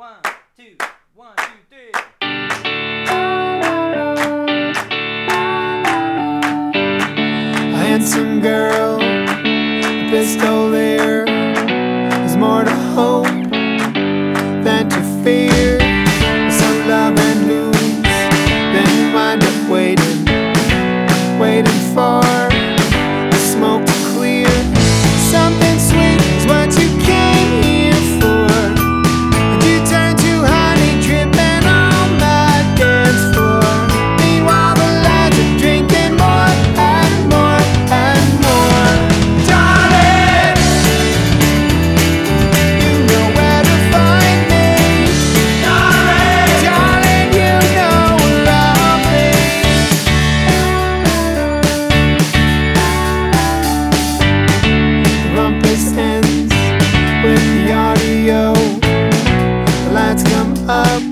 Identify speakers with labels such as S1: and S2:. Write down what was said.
S1: One, two, one, two, three.
S2: A handsome girl, a pistolier. There's more to hope than to fear. Some love and lose, then you wind up waiting for the smoke to clear. Something sweet is what you came here for, and you turn to honey dripping on my dance floor. Meanwhile the lads are drinking more and more and more. Darling, you know where to find me. Darling, you know where I'll be. The rumpus ends with the audio. The lights come up.